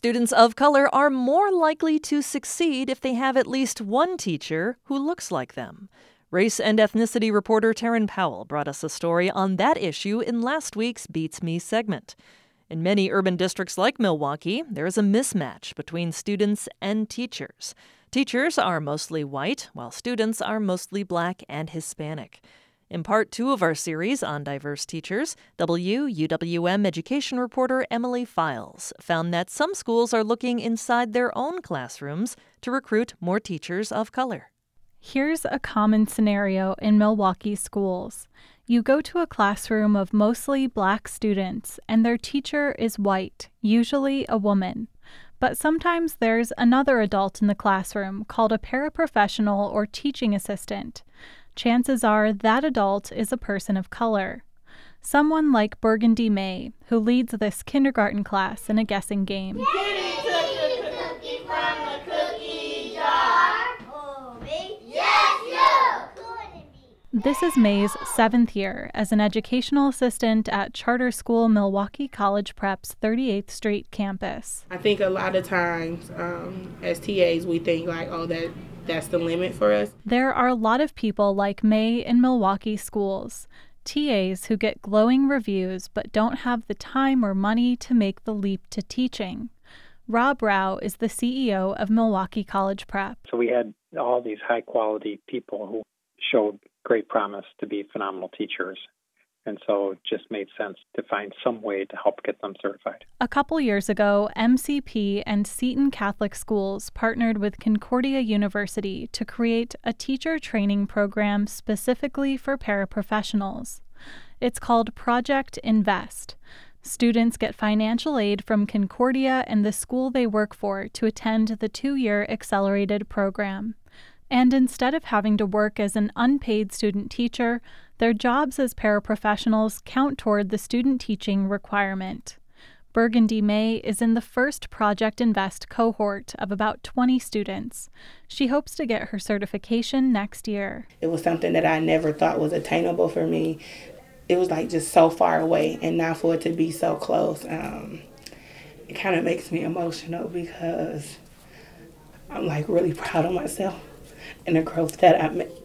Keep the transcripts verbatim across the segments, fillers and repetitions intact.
Students of color are more likely to succeed if they have at least one teacher who looks like them. Race and ethnicity reporter Taryn Powell brought us a story on that issue in last week's Beats Me segment. In many urban districts like Milwaukee, there is a mismatch between students and teachers. Teachers are mostly white, while students are mostly black and Hispanic. In part two of our series on diverse teachers, W U W M education reporter Emily Files found that some schools are looking inside their own classrooms to recruit more teachers of color. Here's a common scenario in Milwaukee schools. You go to a classroom of mostly black students, and their teacher is white, usually a woman. But sometimes there's another adult in the classroom called a paraprofessional or teaching assistant. Chances are that adult is a person of color. Someone like Burgundy May, who leads this kindergarten class in a guessing game. Kitty took the cookie from the cookie jar. Oh, me? Yes, you! This is May's seventh year as an educational assistant at charter school Milwaukee College Prep's thirty-eighth Street campus. I think a lot of times um, as T As we think like, oh, that that's the limit for us. There are a lot of people like May in Milwaukee schools, T As who get glowing reviews but don't have the time or money to make the leap to teaching. Rob Rao is the C E O of Milwaukee College Prep. So we had all these high-quality people who showed great promise to be phenomenal teachers. And so it just made sense to find some way to help get them certified. A couple years ago, M C P and Seton Catholic Schools partnered with Concordia University to create a teacher training program specifically for paraprofessionals. It's called Project Invest. Students get financial aid from Concordia and the school they work for to attend the two-year accelerated program. And instead of having to work as an unpaid student teacher, their jobs as paraprofessionals count toward the student teaching requirement. Burgundy May is in the first Project Invest cohort of about twenty students. She hopes to get her certification next year. It was something that I never thought was attainable for me. It was like just so far away, and now for it to be so close, um, it kind of makes me emotional because I'm like really proud of myself and the growth that I made.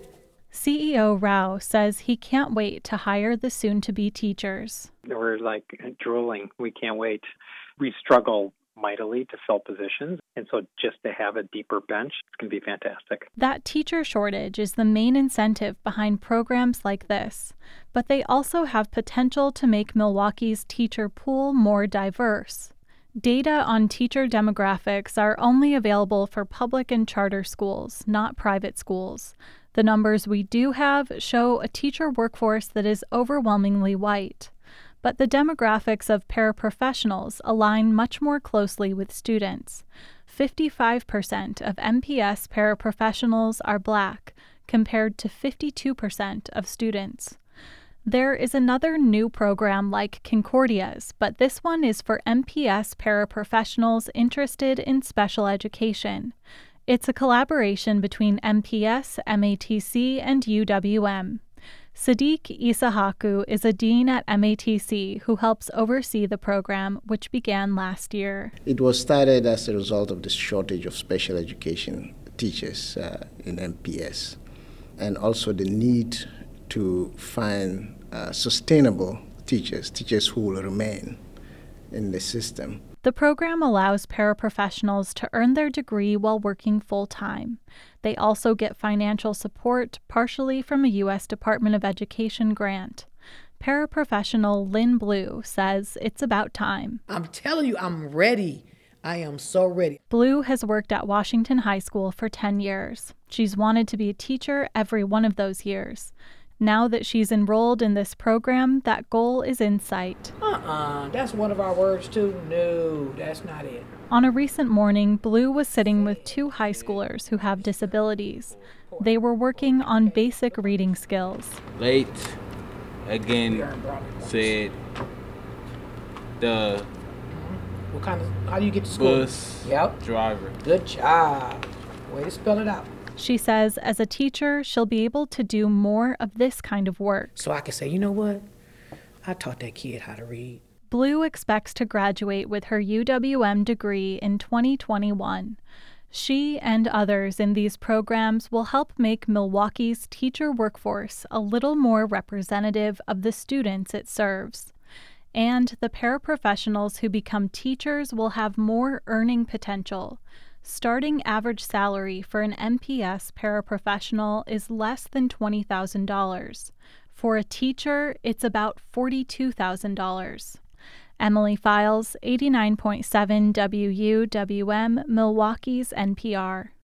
C E O Rao says he can't wait to hire the soon-to-be teachers. We're like drooling. We can't wait. We struggle mightily to fill positions, and so just to have a deeper bench can be fantastic. That teacher shortage is the main incentive behind programs like this, but they also have potential to make Milwaukee's teacher pool more diverse. Data on teacher demographics are only available for public and charter schools, not private schools. The numbers we do have show a teacher workforce that is overwhelmingly white. But the demographics of paraprofessionals align much more closely with students. fifty-five percent of M P S paraprofessionals are black, compared to fifty-two percent of students. There is another new program like Concordia's, but this one is for M P S paraprofessionals interested in special education. It's a collaboration between M P S, M A T C, and U W M. Sadiq Isahaku is a dean at M A T C who helps oversee the program, which began last year. It was started as a result of the shortage of special education teachers uh, in M P S, and also the need to find uh, sustainable teachers, teachers who will remain in the system. The program allows paraprofessionals to earn their degree while working full-time. They also get financial support, partially from a U S Department of Education grant. Paraprofessional Lynn Blue says it's about time. I'm telling you, I'm ready. I am so ready. Blue has worked at Washington High School for ten years. She's wanted to be a teacher every one of those years. Now that she's enrolled in this program, that goal is in sight. Uh-uh, that's one of our words too. No, that's not it. On a recent morning, Blue was sitting with two high schoolers who have disabilities. They were working on basic reading skills. Late, again, said the What kind of, how do you get to school? bus Yep. driver. Good job. Way to spell it out. She says as a teacher, she'll be able to do more of this kind of work. So I can say, you know what? I taught that kid how to read. Blue expects to graduate with her U W M degree in twenty twenty-one. She and others in these programs will help make Milwaukee's teacher workforce a little more representative of the students it serves. And the paraprofessionals who become teachers will have more earning potential. Starting average salary for an M P S paraprofessional is less than twenty thousand dollars. For a teacher, it's about forty-two thousand dollars. Emily Files, eighty-nine point seven W U W M, Milwaukee's N P R.